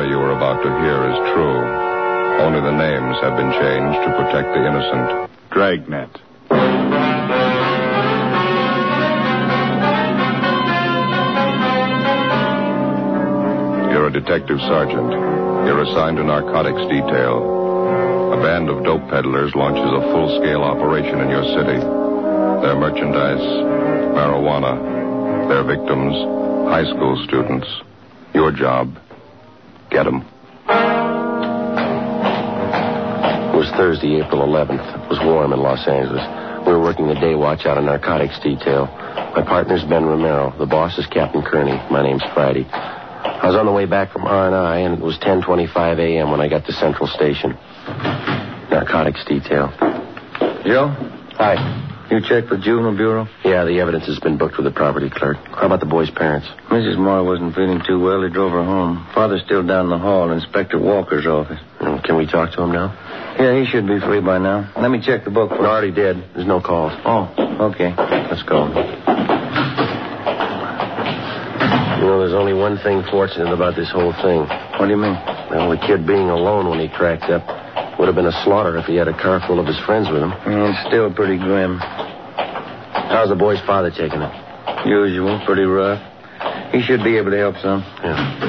story you are about to hear is true. Only the names have been changed to protect the innocent. Dragnet. You're a detective sergeant. You're assigned to narcotics detail. A band of dope peddlers launches a full-scale operation in your city. Their merchandise, marijuana. Their victims, high school students. Your job, get them. It was Thursday, April 11th. It was warm in Los Angeles. We were working the day watch out of narcotics detail. My partner's Ben Romero. The boss is Captain Kearney. My name's Friday. I was on the way back from R&I, and it was 10:25 a.m. when I got to Central Station. Narcotics detail. Joe? Hi. You checked with Juvenile Bureau? Yeah, the evidence has been booked with the property clerk. How about the boy's parents? Mrs. Moore wasn't feeling too well. They drove her home. Father's still down the hall in Inspector Walker's office. Can we talk to him now? Yeah, he should be free by now. Let me check the book first. I already did. There's no calls. Oh, okay. Let's go. You know, there's only one thing fortunate about this whole thing. What do you mean? Well, the kid being alone when he cracked up would have been a slaughter if he had a car full of his friends with him. It's still pretty grim. How's the boy's father taking it? Usual, pretty rough. He should be able to help some. Yeah.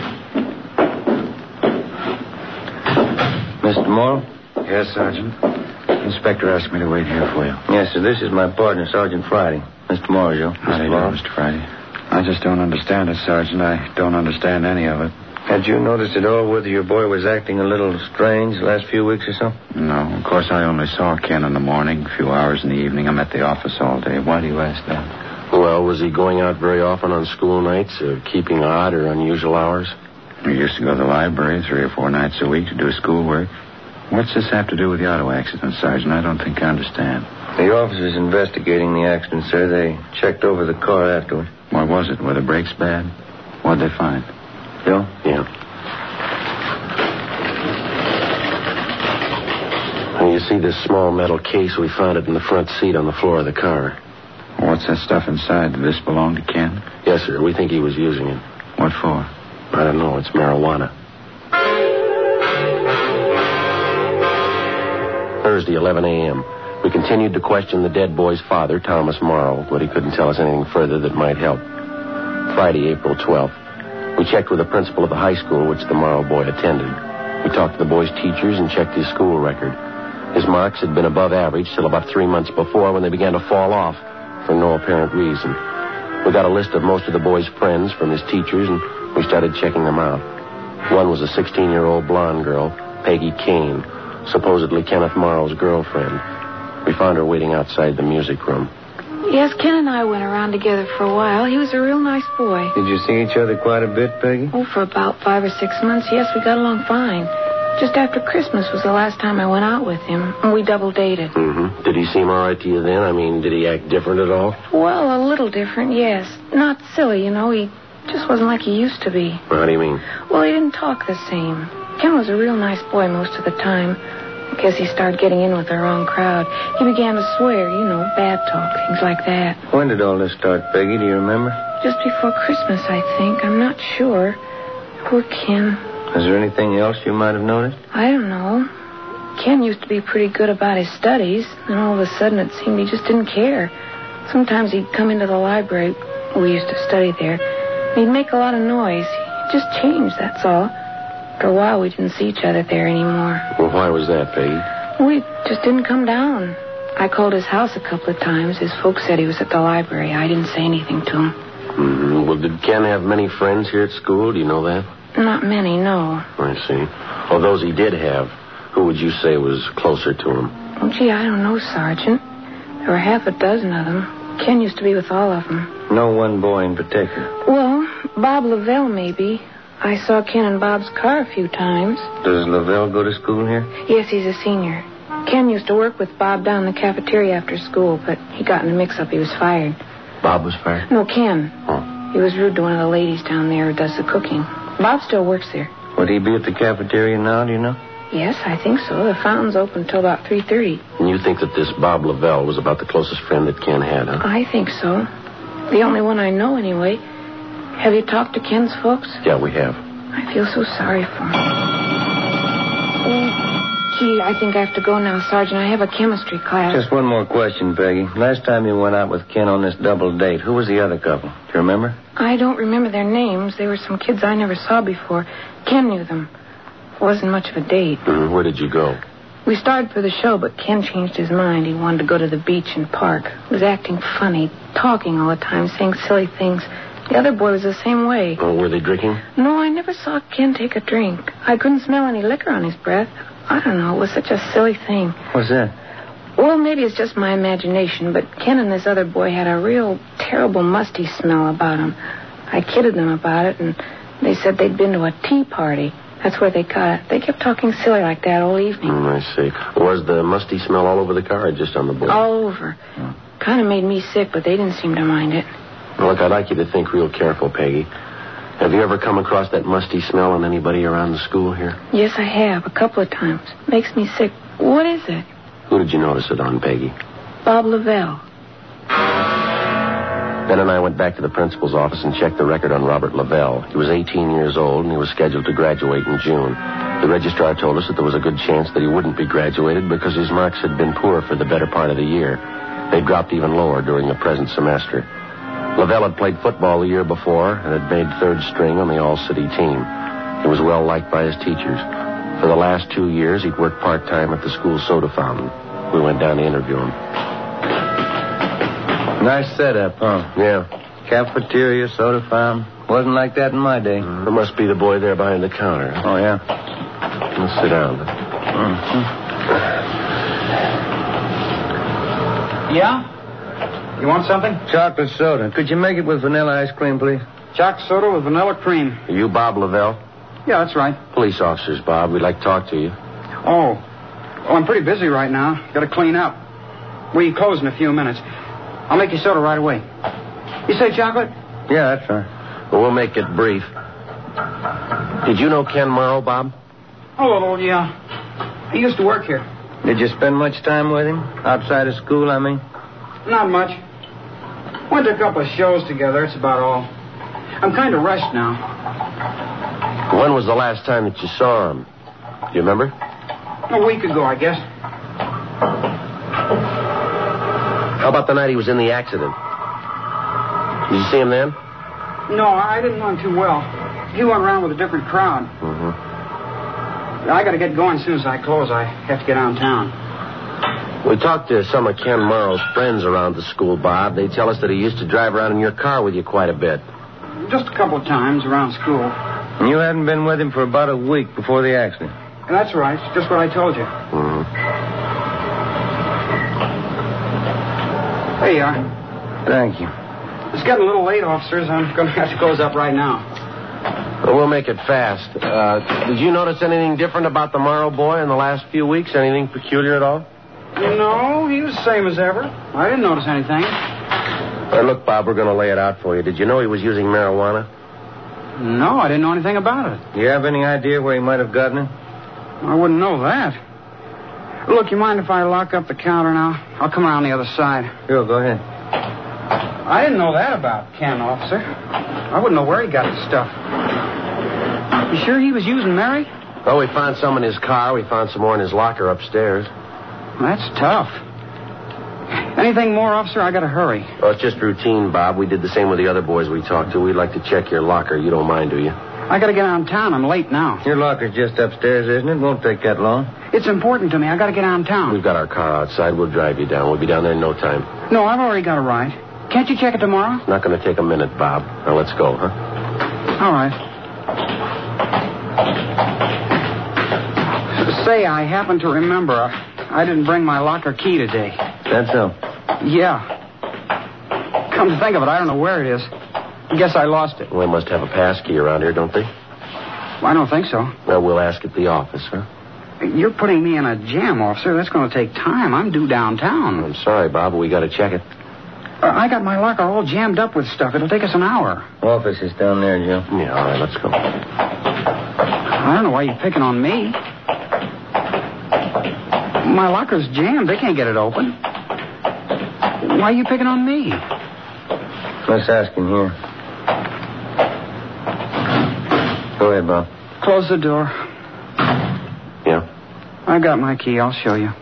Mr. Morrow? Yes, Sergeant. Inspector asked me to wait here for you. Yes, sir. This is my partner, Sergeant Friday. Mr. Morrow, Joe. How do you do, Mr. Friday? I just don't understand it, Sergeant. I don't understand any of it. Had you noticed at all whether your boy was acting a little strange the last few weeks or so? No. Of course, I only saw Ken in the morning, a few hours in the evening. I'm at the office all day. Why do you ask that? Well, was he going out very often on school nights, or keeping odd or unusual hours? He used to go to the library 3 or 4 nights a week to do his schoolwork. What's this have to do with the auto accident, Sergeant? I don't think I understand. The officers investigating the accident, sir. They checked over the car afterward. What was it? Were the brakes bad? What'd they find? Joe? Yeah. Well, you see this small metal case? We found it in the front seat on the floor of the car. What's that stuff inside? Did this belong to Ken? Yes, sir. We think he was using it. What for? I don't know. It's marijuana. Thursday, 11 a.m. We continued to question the dead boy's father, Thomas Morrow, but he couldn't tell us anything further that might help. Friday, April 12th. We checked with the principal of the high school, which the Morrow boy attended. We talked to the boy's teachers and checked his school record. His marks had been above average till about 3 months before when they began to fall off for no apparent reason. We got a list of most of the boy's friends from his teachers, and we started checking them out. One was a 16-year-old blonde girl, Peggy Kane, supposedly Kenneth Morrow's girlfriend. We found her waiting outside the music room. Yes, Ken and I went around together for a while. He was a real nice boy. Did you see each other quite a bit, Peggy? Oh, for about 5 or 6 months, yes, we got along fine. Just after Christmas was the last time I went out with him, and we double dated. Mm-hmm. Did he seem all right to you then? I mean, did he act different at all? Well, a little different, yes. Not silly, you know. He just wasn't like he used to be. How do you mean? Well, he didn't talk the same. Ken was a real nice boy most of the time. I guess he started getting in with the wrong crowd. He began to swear, you know, bad talk, things like that. When did all this start, Peggy? Do you remember? Just before Christmas, I think. I'm not sure. Poor Ken. Is there anything else you might have noticed? I don't know. Ken used to be pretty good about his studies, and all of a sudden it seemed he just didn't care. Sometimes he'd come into the library. We used to study there. And he'd make a lot of noise. He just changed, that's all. After a while, we didn't see each other there anymore. Well, why was that, Peggy? We just didn't come down. I called his house a couple of times. His folks said he was at the library. I didn't say anything to him. Mm-hmm. Well, did Ken have many friends here at school? Do you know that? Not many, no. I see. Well, those he did have, who would you say was closer to him? Oh, gee, I don't know, Sergeant. There were half a dozen of them. Ken used to be with all of them. No one boy in particular? Well, Bob Lavelle, maybe. I saw Ken in Bob's car a few times. Does Lavelle go to school here? Yes, he's a senior. Ken used to work with Bob down in the cafeteria after school, but he got in a mix-up. He was fired. Bob was fired? No, Ken. Oh. He was rude to one of the ladies down there who does the cooking. Bob still works there. Would he be at the cafeteria now, do you know? Yes, I think so. The fountain's open until about 3:30. And you think that this Bob Lavelle was about the closest friend that Ken had, huh? I think so. The only one I know, anyway. Have you talked to Ken's folks? Yeah, we have. I feel so sorry for him. Oh, gee, I think I have to go now, Sergeant. I have a chemistry class. Just one more question, Peggy. Last time you went out with Ken on this double date, who was the other couple? Do you remember? I don't remember their names. They were some kids I never saw before. Ken knew them. It wasn't much of a date. Where did you go? We started for the show, but Ken changed his mind. He wanted to go to the beach and park. He was acting funny, talking all the time, saying silly things. The other boy was the same way. Oh, were they drinking? No, I never saw Ken take a drink. I couldn't smell any liquor on his breath. I don't know. It was such a silly thing. What's that? Well, maybe it's just my imagination, but Ken and this other boy had a real terrible musty smell about them. I kidded them about it, and they said they'd been to a tea party. That's where they got it. They kept talking silly like that all evening. I see. Was the musty smell all over the car or just on the boy? All over. Kind of made me sick, but they didn't seem to mind it. Well, look, I'd like you to think real careful, Peggy. Have you ever come across that musty smell on anybody around the school here? Yes, I have. A couple of times. Makes me sick. What is it? Who did you notice it on, Peggy? Bob Lavelle. Ben and I went back to the principal's office and checked the record on Robert Lavelle. He was 18 years old, and he was scheduled to graduate in June. The registrar told us that there was a good chance that he wouldn't be graduated because his marks had been poor for the better part of the year. They dropped even lower during the present semester. Lavelle had played football the year before and had made third string on the all-city team. He was well liked by his teachers. For the last 2 years, he'd worked part-time at the school soda fountain. We went down to interview him. Nice setup, huh? Yeah. Cafeteria, soda fountain. Wasn't like that in my day. There must be the boy there behind the counter. Oh, yeah? Let's sit down. Yeah? You want something? Chocolate soda. Could you make it with vanilla ice cream, please? Chocolate soda with vanilla cream. Are you Bob Lavelle? Yeah, that's right. Police officers, Bob. We'd like to talk to you. Oh, I'm pretty busy right now. Got to clean up. We close in a few minutes. I'll make you soda right away. You say chocolate? Yeah, that's right. Well, we'll make it brief. Did you know Ken Morrow, Bob? A little, yeah. He used to work here. Did you spend much time with him? Outside of school, I mean? Not much. Went to a couple of shows together. That's about all. I'm kind of rushed now. When was the last time that you saw him? Do you remember? A week ago, I guess. How about the night he was in the accident? Did you see him then? No, I didn't know him too well. He went around with a different crowd. Mm-hmm. I got to get going as soon as I close. I have to get downtown. We talked to some of Ken Morrow's friends around the school, Bob. They tell us that he used to drive around in your car with you quite a bit. Just a couple of times around school. And you hadn't been with him for about a week before the accident? That's right. Just what I told you. Mm-hmm. There you are. Thank you. It's getting a little late, officers. I'm going to have to close up right now. Well, we'll make it fast. Did you notice anything different about the Morrow boy in the last few weeks? Anything peculiar at all? No, he was the same as ever. I didn't notice anything. Look, Bob, we're going to lay it out for you. Did you know he was using marijuana? No, I didn't know anything about it. Do you have any idea where he might have gotten it? I wouldn't know that. Look, you mind if I lock up the counter now? I'll come around the other side. Sure, go ahead. I didn't know that about Ken, officer. I wouldn't know where he got the stuff. You sure he was using Mary? Well, we found some in his car. We found some more in his locker upstairs. That's tough. Anything more, officer? I got to hurry. Well, it's just routine, Bob. We did the same with the other boys we talked to. We'd like to check your locker. You don't mind, do you? I got to get downtown. I'm late now. Your locker's just upstairs, isn't it? Won't take that long. It's important to me. I got to get downtown. We've got our car outside. We'll drive you down. We'll be down there in no time. No, I've already got a ride. Can't you check it tomorrow? Not going to take a minute, Bob. Now, let's go, huh? All right. Say, I happen to remember I didn't bring my locker key today. That's so. Yeah. Come to think of it, I don't know where it is. I guess I lost it. Well, they must have a pass key around here, don't they? I don't think so. Well, we'll ask at the office, huh? You're putting me in a jam, officer. That's going to take time. I'm due downtown. I'm sorry, Bob, but we got to check it. I got my locker all jammed up with stuff. It'll take us an hour. Office is down there, Joe. Yeah, all right, let's go. I don't know why you're picking on me. My locker's jammed. They can't get it open. Why are you picking on me? Let's ask him here. Go ahead, Bob. Close the door. Yeah? I got my key. I'll show you.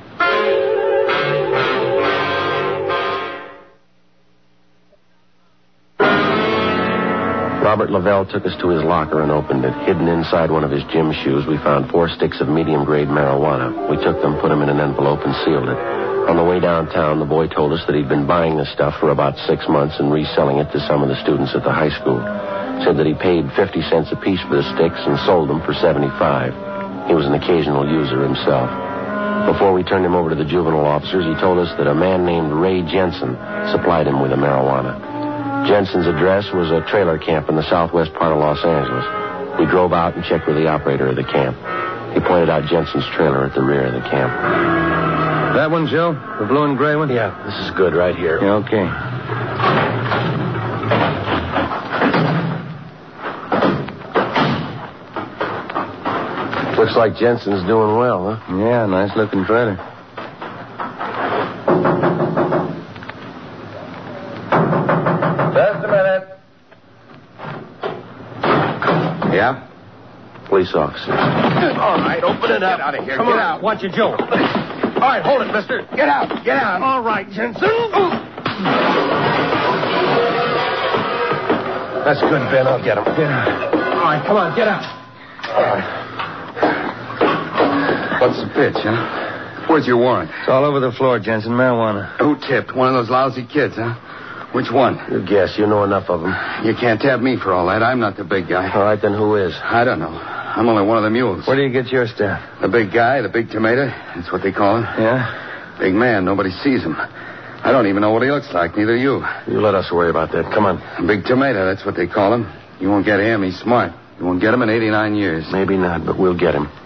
Robert Lavelle took us to his locker and opened it. Hidden inside one of his gym shoes, we found 4 sticks of medium-grade marijuana. We took them, put them in an envelope, and sealed it. On the way downtown, the boy told us that he'd been buying this stuff for about 6 months and reselling it to some of the students at the high school. Said that he paid 50 cents apiece for the sticks and sold them for 75. He was an occasional user himself. Before we turned him over to the juvenile officers, he told us that a man named Ray Jensen supplied him with the marijuana. Jensen's address was a trailer camp in the southwest part of Los Angeles. We drove out and checked with the operator of the camp. He pointed out Jensen's trailer at the rear of the camp. That one, Joe? The blue and gray one? Yeah, this is good right here. Yeah, okay. Looks like Jensen's doing well, huh? Yeah, nice-looking trailer. Just a minute. Yeah? Police officer. All right, open it up. Get out of here. Come Get on. out. Watch it, Joe. All right, hold it, mister. Get out. Get out. All right, Jensen. That's good, Ben. I'll get him. Yeah. All right, come on, get out. What's the pitch, huh? Where's your warrant? It's all over the floor, Jensen. Marijuana. Who tipped? One of those lousy kids, huh? Which one? You guess. You know enough of them. You can't tap me for all that. I'm not the big guy. All right, then who is? I don't know. I'm only one of the mules. Where do you get your stuff? The big guy, the big tomato. That's what they call him. Yeah? Big man. Nobody sees him. I don't even know what he looks like. Neither you. You let us worry about that. Come on. Big tomato. That's what they call him. You won't get him. He's smart. You won't get him in 89 years. Maybe not, but we'll get him.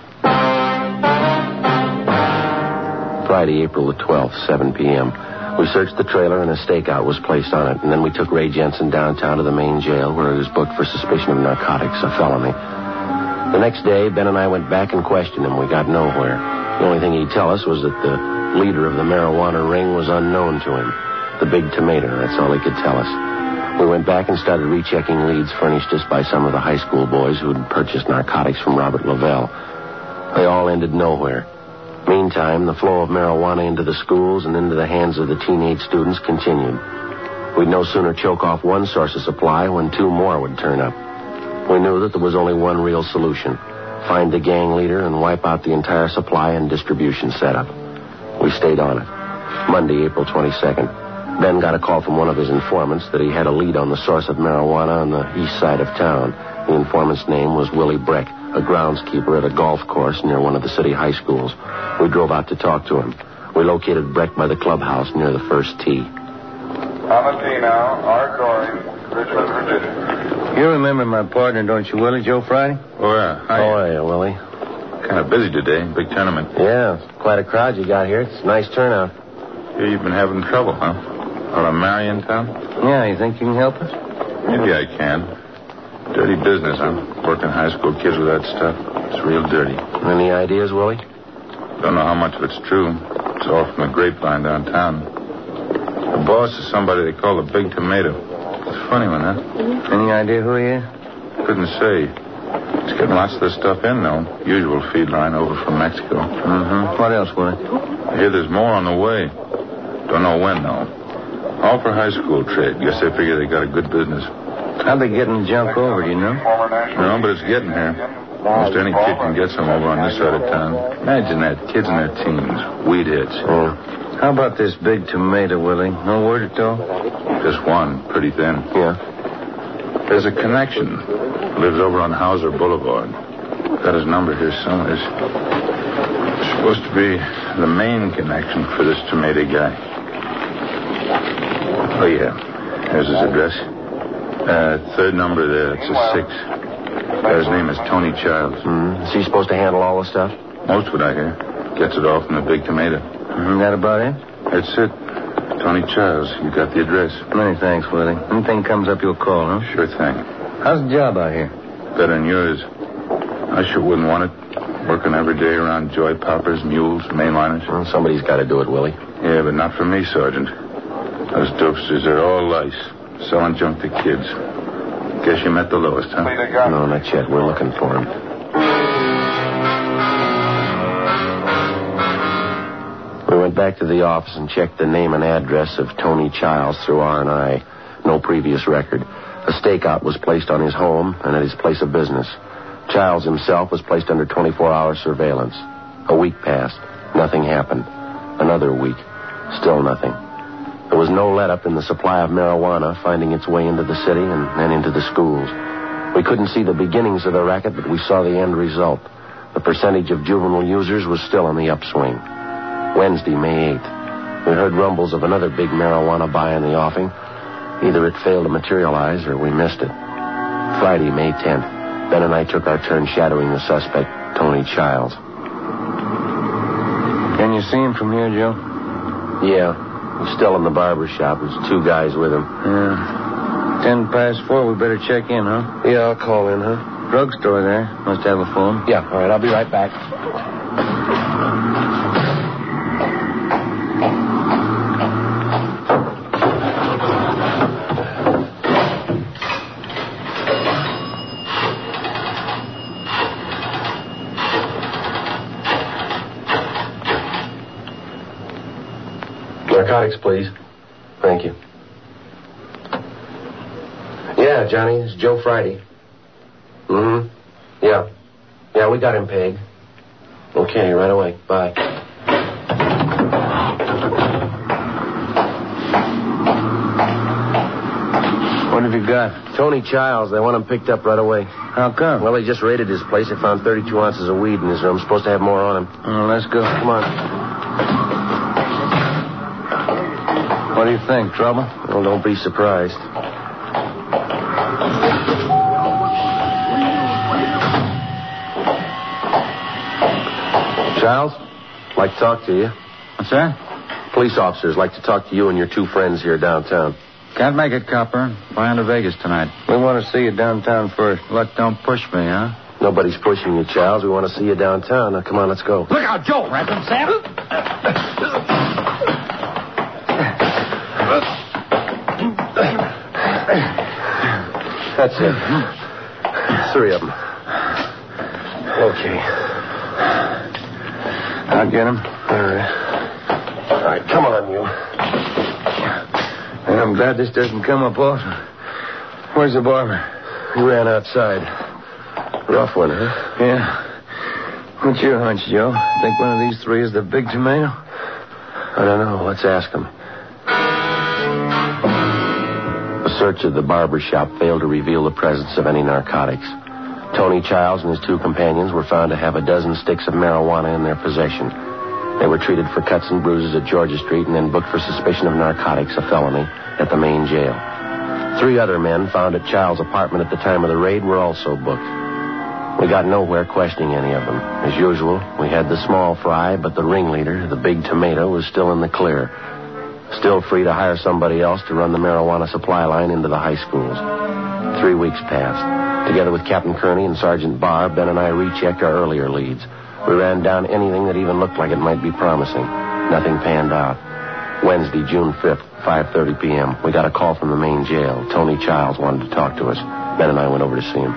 Friday, April the 12th, 7 p.m. We searched the trailer and a stakeout was placed on it, and then we took Ray Jensen downtown to the main jail where he was booked for suspicion of narcotics, a felony. The next day, Ben and I went back and questioned him. We got nowhere. The only thing he'd tell us was that the leader of the marijuana ring was unknown to him. The big tomato, that's all he could tell us. We went back and started rechecking leads furnished us by some of the high school boys who had purchased narcotics from Robert Lavelle. They all ended nowhere. Meantime, the flow of marijuana into the schools and into the hands of the teenage students continued. We'd no sooner choke off one source of supply when 2 more would turn up. We knew that there was only one real solution: find the gang leader and wipe out the entire supply and distribution setup. We stayed on it. Monday, April 22nd. Ben got a call from one of his informants that he had a lead on the source of marijuana on the east side of town. The informant's name was Willie Breck, a groundskeeper at a golf course near one of the city high schools. We drove out to talk to him. We located Breck by the clubhouse near the first tee. Valentino, R. Goring, Richmond, Virginia. You remember my partner, don't you, Willie? Joe Friday? Oh, yeah. How are you, Willie? Kind of busy today. Big tournament. Yeah, quite a crowd you got here. It's a nice turnout. Here you've been having trouble, huh? Or a Mary in town? Yeah, you think you can help us? Maybe I can. Dirty business, huh? Working high school kids with that stuff. It's real dirty. Any ideas, Willie? Don't know how much of it's true. It's all from the grapevine downtown. The boss is somebody they call the Big Tomato. It's a funny one, huh? Any idea who he is? Couldn't say. He's getting lots of this stuff in, though. Usual feed line over from Mexico. Mm-hmm. What else, Willie? I hear there's more on the way. Don't know when, though. All for high school trade. Guess they figure they got a good business. How'd they get the junk over, do you know? No, but it's getting here. Almost any kid can get some over on this side of town. Imagine that. Kids in their teens. Weed hits. Oh. How about this Big Tomato, Willie? No word at all? Just one. Pretty thin. Yeah. There's a connection. Lives over on Hauser Boulevard. Got his number here somewhere. It's supposed to be the main connection for this tomato guy. Oh, yeah. There's his address. Third number there. It's a 6. His name is Tony Childs. Is he supposed to handle all the stuff? Most of it, I hear. Gets it all from the Big Tomato. That about it? That's it. Tony Childs. You got the address. Many thanks, Willie. Anything comes up, you'll call, huh? Sure thing. How's the job out here? Better than yours. I sure wouldn't want it. Working every day around joy poppers, mules, mainliners. Well, somebody's got to do it, Willie. Yeah, but not for me, Sergeant. Those dopesters are all lice. Selling junk to kids. Guess you met the lowest, huh? No, not yet. We're looking for him. We went back to the office and checked the name and address of Tony Childs through R&I. No previous record. A stakeout was placed on his home and at his place of business. Childs himself was placed under 24-hour surveillance. A week passed. Nothing happened. Another week. Still nothing. There was no let-up in the supply of marijuana finding its way into the city and then into the schools. We couldn't see the beginnings of the racket, but we saw the end result. The percentage of juvenile users was still on the upswing. Wednesday, May 8th. We heard rumbles of another big marijuana buy in the offing. Either it failed to materialize or we missed it. Friday, May 10th. Ben and I took our turn shadowing the suspect, Tony Childs. Can you see him from here, Joe? Yeah. He's still in the barber shop. There's 2 guys with him. Yeah. 4:10. We better check in, huh? Yeah, I'll call in, huh? Drugstore there. Must have a phone. Yeah, all right. I'll be right back. Narcotics, please. Thank you. Yeah, Johnny, it's Joe Friday. Mm-hmm. Yeah. Yeah, we got him pegged. Okay, right away. Bye. What have you got? Tony Childs. They want him picked up right away. How come? Well, they just raided his place. They found 32 ounces of weed in his room. Supposed to have more on him. Let's go. Come on. What do you think? Trouble? Well, don't be surprised. Childs, like to talk to you. What's that? Police officers like to talk to you and your 2 friends here downtown. Can't make it, copper. Flying to Vegas tonight. We want to see you downtown first. Luck don't push me, huh? Nobody's pushing you, Childs. We want to see you downtown. Now, come on, let's go. Look out, Joe, Ransom Sam. That's it. 3 of them. Okay. I'll get him. All right, come on, you. I'm glad this doesn't come up often. Where's the barber? He ran outside. Rough one, huh? Yeah. What's your hunch, Joe? Think one of these 3 is the big tomato? I don't know. Let's ask him. A search of the barber shop failed to reveal the presence of any narcotics. Tony Childs and his 2 companions were found to have a dozen sticks of marijuana in their possession. They were treated for cuts and bruises at Georgia Street and then booked for suspicion of narcotics, a felony, at the main jail. 3 other men found at Childs' apartment at the time of the raid were also booked. We got nowhere questioning any of them. As usual, we had the small fry, but the ringleader, the big tomato, was still in the clear. Still free to hire somebody else to run the marijuana supply line into the high schools. 3 weeks passed. Together with Captain Kearney and Sergeant Barr, Ben and I rechecked our earlier leads. We ran down anything that even looked like it might be promising. Nothing panned out. Wednesday, June 5th, 5:30 p.m. We got a call from the main jail. Tony Childs wanted to talk to us. Ben and I went over to see him.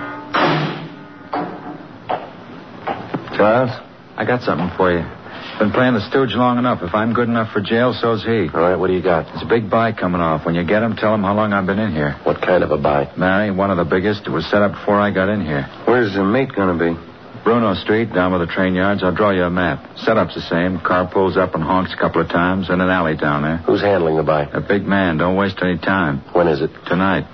Childs, I got something for you. Been playing the stooge long enough. If I'm good enough for jail, so's he. All right, what do you got? There's a big buy coming off. When you get him, tell him how long I've been in here. What kind of a buy? Mary, one of the biggest. It was set up before I got in here. Where's the meat going to be? Bruno Street, down by the train yards. I'll draw you a map. Setup's the same. Car pulls up and honks a couple of times, and an alley down there. Who's handling the buy? A big man. Don't waste any time. When is it? Tonight.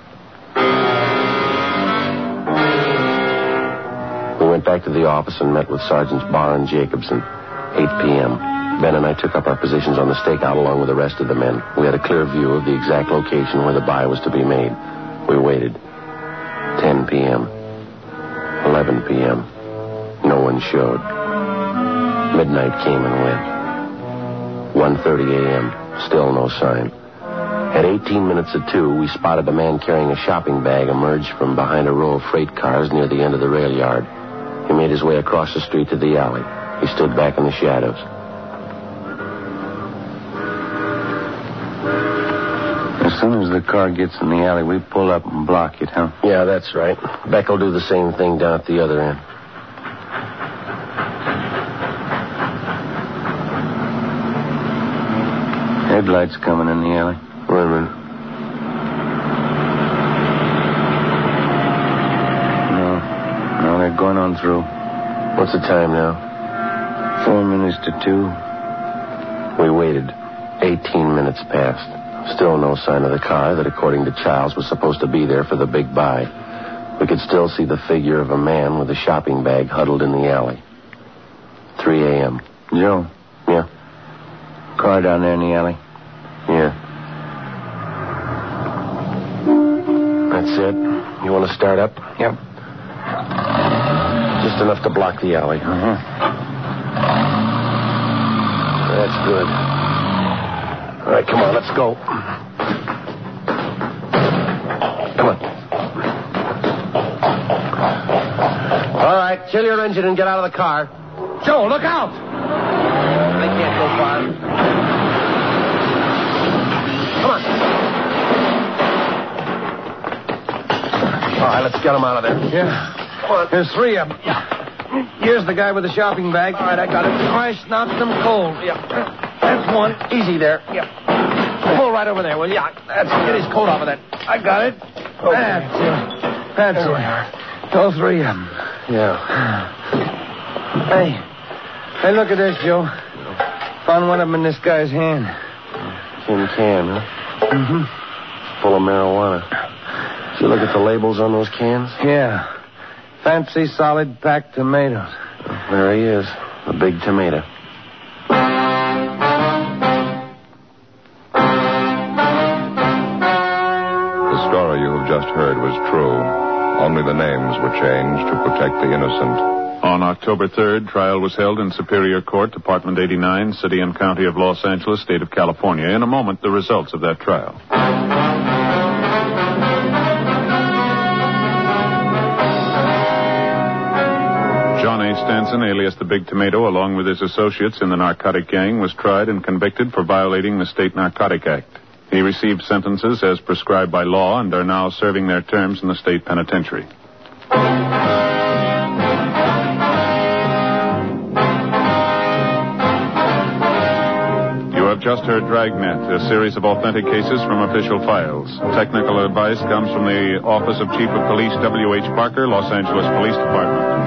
We went back to the office and met with Sergeants Barr and Jacobson. 8 p.m. Ben and I took up our positions on the stakeout along with the rest of the men. We had a clear view of the exact location where the buy was to be made. We waited. 10 p.m. 11 p.m. No one showed. Midnight came and went. 1:30 a.m. Still no sign. At 18 minutes of 2, we spotted a man carrying a shopping bag emerge from behind a row of freight cars near the end of the rail yard. He made his way across the street to the alley. He stood back in the shadows. This soon as the car gets in the alley, we pull up and block it, huh? Yeah, that's right. Beck will do the same thing down at the other end. Headlights coming in the alley. Wait a minute. No, they're going on through. What's the time now? 4 minutes to 2. We waited. 18 minutes passed. Still no sign of the car that, according to Childs, was supposed to be there for the big buy. We could still see the figure of a man with a shopping bag huddled in the alley. 3 a.m. Joe. Yeah? Car down there in the alley. Yeah. That's it. You want to start up? Yep. Just enough to block the alley. Uh-huh. That's good. All right, come on, let's go. Come on. All right, kill your engine and get out of the car. Joe, look out! They can't go far. Come on. All right, let's get them out of there. Yeah. Come on. There's 3 of them. Here's the guy with the shopping bag. All right, I got it. Christ knocked them cold. Yeah. That's one. Easy there. Yeah. Pull right over there, will you? That's Get his coat off of that. I got it. Okay. That's it. All 3 of them. Yeah. Hey, look at this, Joe. Found one of them in this guy's hand. Tin can, huh? Mm-hmm. Full of marijuana. Did you look at the labels on those cans? Yeah. Fancy solid packed tomatoes. There he is. The big tomato. The story you have just heard was true. Only the names were changed to protect the innocent. On October 3rd, trial was held in Superior Court, Department 89, City and County of Los Angeles, State of California. In a moment, the results of that trial. John A. Stanson, alias the Big Tomato, along with his associates in the narcotic gang, was tried and convicted for violating the State Narcotic Act. He received sentences as prescribed by law and are now serving their terms in the state penitentiary. You have just heard Dragnet, a series of authentic cases from official files. Technical advice comes from the Office of Chief of Police W.H. Parker, Los Angeles Police Department.